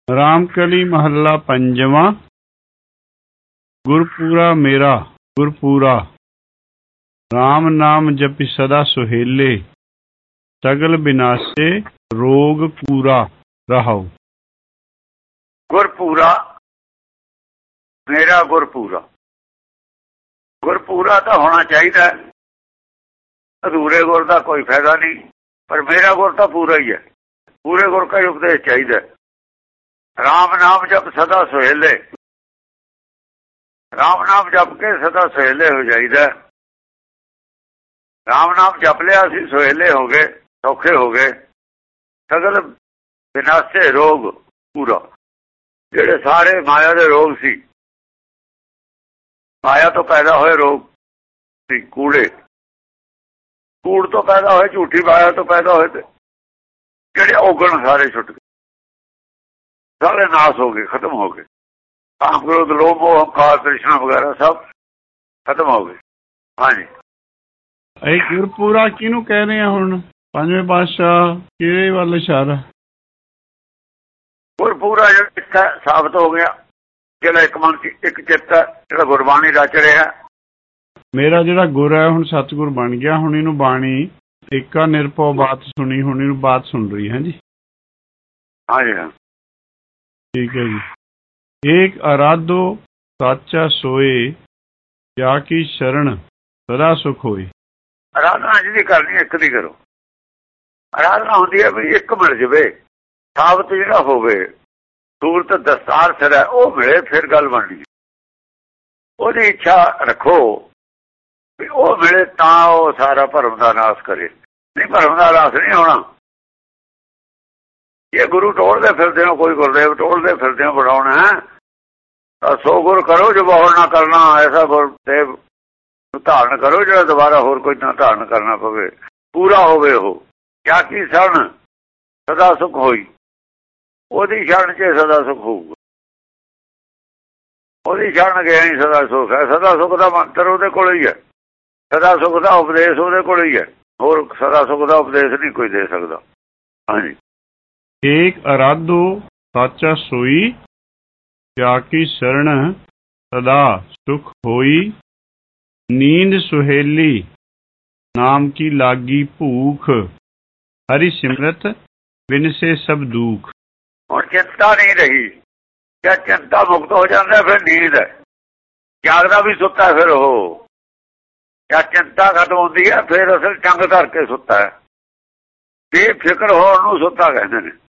ਰਾਮਕਲੀ ਮਹੱਲਾ ਪੰਜਵਾਂ। ਗੁਰਪੂਰਾ ਮੇਰਾ ਗੁਰਪੂਰਾ, ਰਾਮ ਨਾਮ ਜਪਿ ਸਦਾ ਸੁਹੇਲੇ, ਸਗਲ ਬਿਨਾਸੇ ਰੋਗ ਪੂਰਾ ਰਹਾਉ। ਗੁਰਪੂਰਾ ਮੇਰਾ ਗੁਰਪੂਰਾ, ਗੁਰਪੂਰਾ ਤਾਂ ਹੋਣਾ ਚਾਹੀਦਾ। ਅਧੂਰੇ ਗੁਰ ਦਾ ਕੋਈ ਫਾਇਦਾ ਨਹੀਂ, ਪਰ ਮੇਰਾ ਗੁਰ ਤਾਂ ਪੂਰਾ ਹੀ ਹੈ। ਪੂਰੇ ਗੁਰ ਦਾ ਉਪਦੇਸ਼ ਚਾਹੀਦਾ। ਰਾਮ ਨਾਮ ਜਪ ਸਦਾ ਸੁਹੇਲੇ, ਰਾਮ ਨਾਮ ਜਪ ਕੇ ਸਦਾ ਸੁਹੇਲੇ ਹੋ ਜਾਈਦਾ। ਰਾਮ ਨਾਮ ਜਪ ਲਿਆ ਅਸੀਂ ਸੁਹੇਲੇ ਹੋ ਗਏ, ਸੌਖੇ ਹੋ ਗਏ। ਸਗਲ ਵਿਨਾਸੇ ਰੋਗ ਪੂਰਾ, ਜਿਹੜੇ ਸਾਰੇ ਮਾਇਆ ਦੇ ਰੋਗ ਸੀ, ਮਾਇਆ ਤੋਂ ਪੈਦਾ ਹੋਏ ਰੋਗ ਸੀ, ਕੂੜੇ ਕੂੜ ਤੋਂ ਪੈਦਾ ਹੋਏ, ਝੂਠੀ ਮਾਇਆ ਤੋਂ ਪੈਦਾ ਹੋਏ, ਤੇ ਜਿਹੜੇ ਔਗਣ ਸਾਰੇ ਛੁੱਟ ਗਏ, ਸਾਰੇ ਨਾਸ ਹੋ ਗਏ, ਖਤਮ ਹੋ ਗਏ। ਕਾਮ ਕ੍ਰੋਧ ਲੋਭ ਮੋਹ ਹੰਕਾਰ ਤ੍ਰਿਸ਼ਨਾ ਵਗੈਰਾ ਸਭ ਖਤਮ ਹੋ ਗਏ। ਹਾਂਜੀ, ਇਹ ਗੁਰਪੂਰਾ ਕਿਹਨੂੰ ਕਹਿ ਰਹੇ ਆ? ਹੁਣ ਪੰਜਵੇਂ ਪਾਤਸ਼ਾਹ ਕਿਹੜੇ ਵੱਲ ਇਸ਼ਾਰਾ? ਗੁਰਪੂਰਾ ਜਿਹੜਾ ਸਾਬਤ ਹੋ ਗਿਆ, ਜਿਹੜਾ ਇੱਕ ਮਨ ਇੱਕ ਚਿੱਤ ਹੈ, ਜਿਹੜਾ ਗੁਰਬਾਣੀ ਰਚ ਰਿਹਾ। ਮੇਰਾ ਜਿਹੜਾ ਗੁਰ ਹੈ ਹੁਣ ਸਤਿਗੁਰ ਬਣ ਗਿਆ। ਹੁਣ ਇਹਨੂੰ ਬਾਣੀ ਏਕਾ ਨਿਰਭਉ ਬਾਤ ਸੁਣੀ, ਹੁਣ ਇਹਨੂੰ ਬਾਤ ਸੁਣ ਰਹੀ ਹੈ ਜੀ। ਹਾਂਜੀ ਹਾਂ, ਠੀਕ ਹੈ ਜੀ। ਏਕ ਅਰਾਧੋ ਸਾਚਾ ਸੋਏ, ਕਿਆ ਕੀ ਸ਼ਰਨ ਸਦਾ ਸੁਖ ਹੋਏ। ਅਰਾਧਨਾ ਜਿਹਦੀ ਕਰਨੀ ਇੱਕ ਦੀ ਕਰੋ। ਅਰਾਧਨਾ ਹੁੰਦੀ ਹੈ ਵੀ ਇੱਕ ਮਿਲ ਜਾਵੇ, ਸਾਬਤ ਜਿਹੜਾ ਹੋਵੇ, ਸੂਰਤ ਦਸਤਾਰ ਸਿਰ ਹੈ ਉਹ ਮਿਲੇ, ਫਿਰ ਗੱਲ ਬਣਦੀ। ਉਹਦੀ ਇੱਛਾ ਰੱਖੋ ਵੀ ਉਹ ਮਿਲੇ ਤਾਂ ਉਹ ਸਾਰਾ ਭਰਮ ਦਾ ਨਾਸ਼ ਕਰੇ, ਨਹੀਂ ਭਰਮ ਦਾ ਨਾਸ਼ ਨਹੀਂ ਹੋਣਾ। ਜੇ ਗੁਰੂ ਟੋਲਦੇ ਫਿਰਦੇ ਹੋ, ਕੋਈ ਗੁਰਦੇਵ ਟੋਲਦੇ ਫਿਰਦੇ ਹੋ ਬਣਾਉਣਾ, ਤਾਂ ਸੋ ਗੁਰ ਕਰੋ ਜੋ ਬਹੁੜ ਨਾ ਕਰਨਾ। ਐਸਾ ਗੁਰਦੇਵ ਧਾਰਨ ਕਰੋ ਜਿਹੜਾ ਦੁਬਾਰਾ ਹੋਰ ਕੋਈ ਨਾ ਧਾਰਨ ਕਰਨਾ ਪਵੇ, ਪੂਰਾ ਹੋਵੇ ਉਹ। ਕਿਆ ਕੀ ਸ਼ਰਨ ਸਦਾ ਸੁਖ ਹੋਈ, ਉਹਦੀ ਸ਼ਰਨ 'ਚ ਸਦਾ ਸੁਖ ਹੋਊਗਾ। ਉਹਦੀ ਸ਼ਰਨ ਗਿਆ ਹੀ ਸਦਾ ਸੁਖ ਹੈ। ਸਦਾ ਸੁਖ ਦਾ ਮੰਤਰ ਉਹਦੇ ਕੋਲ ਹੀ ਹੈ, ਸਦਾ ਸੁਖ ਦਾ ਉਪਦੇਸ਼ ਉਹਦੇ ਕੋਲ ਹੀ ਹੈ। ਹੋਰ ਸਦਾ ਸੁਖ ਦਾ ਉਪਦੇਸ਼ ਨਹੀਂ ਕੋਈ ਦੇ ਸਕਦਾ। ਹਾਂਜੀ, ਏਕ ਅਰਾਧੋ ਸਾਚਾ ਸੋਈ, ਕਿਆ ਕੀ ਸ਼ਰਨ ਸਦਾ ਸੁਖ ਹੋਈ। ਨੀਂਦ ਸੁਹੇਲੀ ਨਾਮ ਕੀ ਲਾਗੀ ਭੂਖ, ਹਰੀ ਸਿਮਰਤ ਬਿਨਸੇ ਸਭ ਦੁਖ। ਹੁਣ ਚਿੰਤਾ ਨਹੀਂ ਰਹੀ। ਜਦ ਚਿੰਤਾ ਮੁਕਤ ਹੋ ਜਾਂਦਾ ਫਿਰ ਨੀਂਦ ਹੈ। ਜਾਗਦਾ ਵੀ ਸੁੱਤਾ ਫਿਰ ਉਹ। ਜਦ ਚਿੰਤਾ ਖਤਮ ਹੁੰਦੀ ਹੈ ਫਿਰ ਅਸਲ ਚੰਗ ਧਰ ਕੇ ਸੁੱਤਾ ਹੈ। ਬੇਫਿਕਰ ਹੋਣ ਨੂੰ ਸੁੱਤਾ ਕਹਿੰਦੇ ਨੇ।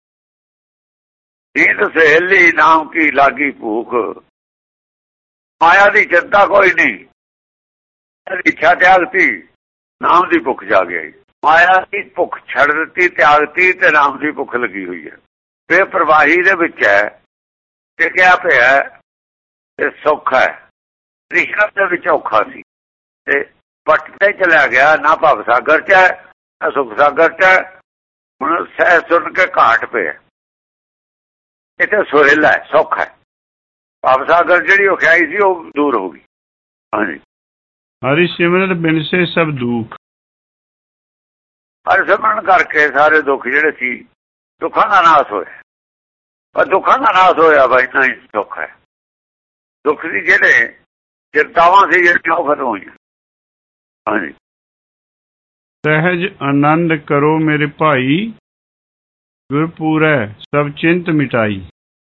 ਨੀਂਦ ਸੁਹੇਲੀ ਨਾਮ ਕੀ ਲਾਗੀ ਭੂਖ, ਮਾਇਆ ਦੀ ਚਿੰਤਾ ਕੋਈ ਨਹੀਂ। ਇੱਛਾ ਤਿਆਗਤੀ, ਨਾਮ ਦੀ ਭੁੱਖ ਜਾ ਗਈ। ਮਾਇਆ ਦੀ ਭੁੱਖ ਛੱਡ ਦਿੱਤੀ, ਤਿਆਗਤੀ, ਤੇ ਨਾਮ ਦੀ ਭੁੱਖ ਲੱਗੀ ਹੋਈ ਹੈ। ਬੇਪਰਵਾਹੀ ਦੇ ਵਿੱਚ ਹੈ, ਟਿਕਿਆ ਪਿਆ ਤੇ ਸੁੱਖ ਹੈ। ਤ੍ਰਿਸ਼ਨਾ ਦੇ ਵਿੱਚ ਔਖਾ ਸੀ ਤੇ ਪੱਟ ਤੇ ਚਲਿਆ ਗਿਆ। ਨਾ ਭਵ ਸਾਗਰ 'ਚ ਹੈ, ਨਾ ਸੁਖ ਸਾਗਰ 'ਚ ਹੈ। ਹੁਣ ਸਹਿ ਸੁਣ ਕੇ ਘਾਟ ਪਿਆ। ਇੱਥੇ ਸੁਹੇਲਾ ਹੈ, ਸੁੱਖ ਹੈ। ਭਵ ਸਾਗਰ ਜਿਹੜੀ ਔਖਿਆਈ ਸੀ ਉਹ ਦੂਰ ਹੋ ਗਈ। ਹਾਂਜੀ, ਹਰੀ ਸਿਮਰਤ ਬਿਨਸੇ ਸਭ ਦੁੱਖ। ਹਰਿ ਸਿਮਰਨ ਕਰਕੇ ਸਾਰੇ ਦੁੱਖ ਜਿਹੜੇ ਸੀ, ਦੁੱਖਾਂ ਦਾ ਨਾਸ਼ ਹੋਇਆ। ਪਰ ਦੁੱਖਾਂ ਦਾ ਨਾਸ਼ ਹੋਇਆ ਵਾ, ਇੰਨਾ ਹੀ ਦੁੱਖ ਹੈ। ਦੁੱਖ ਸੀ ਜਿਹੜੇ ਚਿੰਤਾਵਾਂ ਸੀ ਜਿਹੜੀਆਂ ਉਹ ਖਤਮ ਹੋਈਆਂ। ਹਾਂਜੀ, ਸਹਿਜ ਆਨੰਦ ਕਰੋ ਮੇਰੇ ਭਾਈ, ਗੁਰਪੂਰੈ ਸਭ ਚਿੰਤ ਮਿਟਾਈ।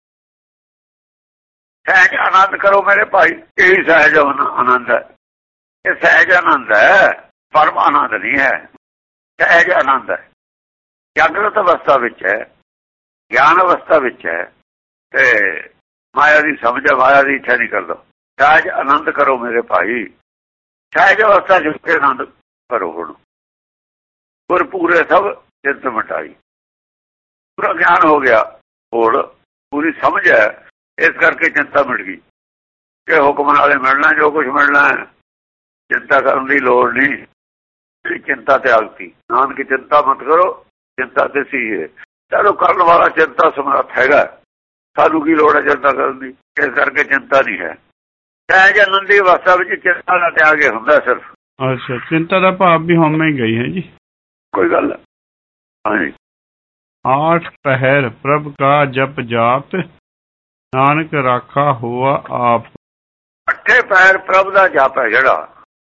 ਸਹਿਜ ਆਨੰਦ ਕਰੋ ਮੇਰੇ ਭਾਈ, ਇਹੀ ਸਹਿਜ ਆਨੰਦ ਹੈ। ਇਹ ਸਹਿਜ ਆਨੰਦ ਹੈ, ਪਰਮ ਆਨੰਦ ਨਹੀਂ ਹੈ। ਸਹਿਜ ਆਨੰਦ ਹੈ, ਜਾਗਰਤ ਅਵਸਥਾ ਵਿੱਚ ਹੈ, ਗਿਆਨ ਅਵਸਥਾ ਵਿੱਚ ਹੈ, ਤੇ ਮਾਇਆ ਦੀ ਸਮਝ, ਮਾਇਆ ਦੀ ਇੱਛਾ ਨਹੀਂ ਕਰਦਾ। ਸਹਿਜ ਆਨੰਦ ਕਰੋ ਮੇਰੇ ਭਾਈ, ਸਹਿਜ ਅਵਸਥਾ ਜਿਸ ਕੇ ਆਨੰਦ ਕਰੋ। ਹੁਣ ਗੁਰਪੂਰੇ ਸਭ ਚਿੰਤ ਮਿਟਾਈ, ਪੂਰਾ ਗਿਆਨ ਹੋ ਗਿਆ, ਹੁਣ ਪੂਰੀ ਸਮਝ ਹੈ। ਇਸ ਕਰਕੇ ਚਿੰਤਾ ਮਿਟ ਗਈ ਕਿ ਹੁਕਮ ਨਾਲੇ ਮਿਲਣਾ ਜੋ ਕੁਛ ਮਿਲਣਾ ਹੈ। ਚਿੰਤਾ ਕਰਨ ਦੀ ਲੋੜ ਨਹੀਂ। ਚਿੰਤਾ ਤਿਆਗਤੀ, ਨਾਨਕ ਚਿੰਤਾ ਮਤ ਕਰੋ, ਚਿੰਤਾ ਤੇ ਸੀ ਹੈ। ਚਲੋ ਕਰਨ ਵਾਲਾ ਚਿੰਤਾ ਸਮਰੱਥ ਹੈਗਾ, ਸਾਨੂੰ ਕੀ ਲੋੜ ਹੈ ਚਿੰਤਾ ਕਰਨ ਦੀ। ਇਸ ਕਰਕੇ ਚਿੰਤਾ ਨਹੀਂ ਹੈ। ਸਹਿਜ ਆਨੰਦ ਦੀ ਅਵਸਥਾ ਵਿੱਚ ਚਿੰਤਾ ਦਾ ਤਿਆਗ ਹੁੰਦਾ ਸਿਰਫ। ਅੱਛਾ, ਚਿੰਤਾ ਦਾ ਭਾਵ ਵੀ ਹਉਮੈ ਗਈ ਹੈ ਜੀ। ਕੋਈ ਗੱਲ। ਹਾਂਜੀ, आठ पहर प्रभ का जप जाप नानक राखा हुआ आप। अठे पैर प्रभ ਦਾ ਜਪ ਹੈ ਜਿਹੜਾ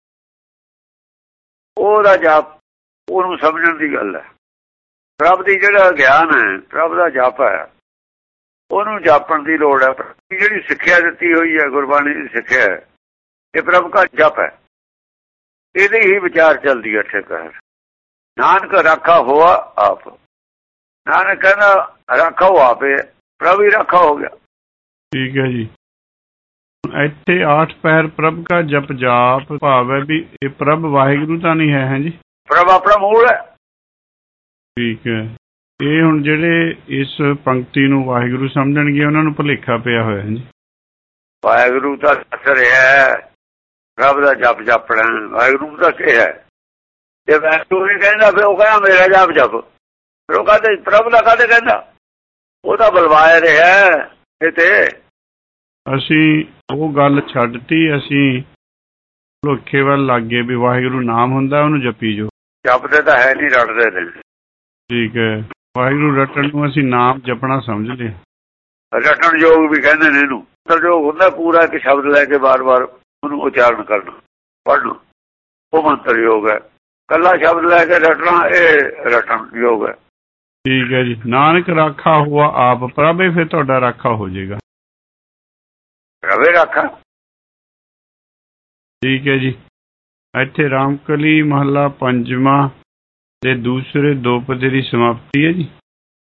ਉਹਦਾ ਜਪ ਉਹਨੂੰ ਸਮਝਣ ਦੀ ਗੱਲ ਹੈ। ਪ੍ਰਭ ਦੀ ਜਿਹੜਾ ਗਿਆਨ ਹੈ ਪ੍ਰਭ ਦਾ ਜਪ ਹੈ ਉਹਨੂੰ ਜਾਪਣ ਦੀ ਲੋੜ ਹੈ। ਜਿਹੜੀ ਸਿੱਖਿਆ ਦਿੱਤੀ ਹੋਈ ਹੈ ਗੁਰਬਾਣੀ ਦੀ ਸਿੱਖਿਆ ਹੈ ਇਹ ਪ੍ਰਭ ਦਾ ਜਪ ਹੈ। ਇਹਦੀ ਹੀ ਵਿਚਾਰ ਚੱਲਦੀ ਹੈ। ਅਠੇ ਪੈਰ ਨਾਨਕ ਰਾਖਾ ਹੋਆ ਆਪ। ਨਾਨਕ ਕਹਿੰਦਾ ਰਾਖਾ ਹੋ ਆਪੇ ਪ੍ਰਭ ਹੀ ਰਾਖਾ ਹੋ ਗਿਆ। ਠੀਕ ਹੈ ਜੀ। ਇੱਥੇ ਆਠ ਪੈਰ ਪ੍ਰਭ ਦਾ ਜਪ ਜਾਪ ਭਾਵ ਹੈ ਵੀ ਇਹ ਪ੍ਰਭ ਵਾਹਿਗੁਰੂ ਤਾਂ ਨਹੀਂ ਹੈ ਜੀ। ਪ੍ਰਭ ਆਪਣਾ ਮੂਲ ਹੈ। ਠੀਕ ਹੈ। ਇਹ ਹੁਣ ਜਿਹੜੇ ਇਸ ਪੰਕਤੀ ਨੂੰ ਵਾਹਿਗੁਰੂ ਸਮਝਣਗੇ ਉਹਨਾਂ ਨੂੰ ਭੁਲੇਖਾ ਪਿਆ ਹੋਇਆ ਜੀ। ਵਾਹਿਗੁਰੂ ਤਾਂ ਦੱਸ ਰਿਹਾ ਪ੍ਰਭ ਦਾ ਜਪ ਜਪਣਾ ਵਾਹਿਗੁਰੂ ਦਾ ਕਿਹਾ ਹੈ। ਜੇ ਵਾਹਿਗੁਰੂ ਨਹੀਂ ਕਹਿੰਦਾ ਫਿਰ ਉਹ ਕਹਿੰਦਾ ਮੇਰਾ ਜਪ ਜਪ। ਫਿਰ ਉਹ ਕਹਿੰਦੇ ਪ੍ਰਭ ਦਾ ਕਾਹਦੇ ਕਹਿੰਦਾ ਉਹ ਤਾਂ ਬਲਵਾਇਆ ਰਿਹਾ ਇਹ ਤੇ। ਅਸੀਂ ਉਹ ਗੱਲ ਛੱਡਤੀ ਅਸੀਂ ਭੁਲੇਖੇ ਵੱਲ ਲੱਗ ਗਏ ਵੀ ਵਾਹਿਗੁਰੂ ਨਾਮ ਹੁੰਦਾ ਉਹਨੂੰ ਜਪੀ ਜੋ। ਜਪਦੇ ਤਾਂ ਹੈ ਨਹੀਂ ਰਟਦੇ ਨੇ। ਠੀਕ ਹੈ। ਵਾਹਿਗੁਰੂ ਰਟਣ ਨੂੰ ਅਸੀਂ ਨਾਮ ਜਪਣਾ ਸਮਝਦੇ ਹਾਂ। ਰਟਣ ਯੋਗ ਵੀ ਕਹਿੰਦੇ ਨੇ ਇਹਨੂੰ। ਯੋਗ ਹੁੰਦਾ ਪੂਰਾ ਇੱਕ ਸ਼ਬਦ ਲੈ ਕੇ ਵਾਰ-ਵਾਰ ਉਹਨੂੰ ਉਚਾਰਨ ਕਰਨਾ ਪੜ੍ਹਨਾ ਉਹ ਮੰਤਰ ਯੋਗ ਹੈ। ਕੱਲਾ ਸ਼ਬਦ ਲੈ ਕੇ ਰਟਣਾ ਇਹ ਰਟਣ ਯੋਗ ਹੈ। ਠੀਕ ਹੈ ਜੀ। ਨਾਨਕ ਰਾਖਾ ਹੁਆ ਆਪ ਪ੍ਰਭੇ ਫਿਰ ਤੁਹਾਡਾ ਰਾਖਾ ਹੋ ਜਾਏਗਾ। ਰਵੇ ਰਾਖਾ। ਠੀਕ ਹੈ ਜੀ। ਇੱਥੇ ਰਾਮਕਲੀ ਮਹੱਲਾ ਪੰਜਵਾਂ ਦੇ ਦੂਸਰੇ ਦੋ ਪਦੇ ਦੀ ਸਮਾਪਤੀ ਹੈ ਜੀ।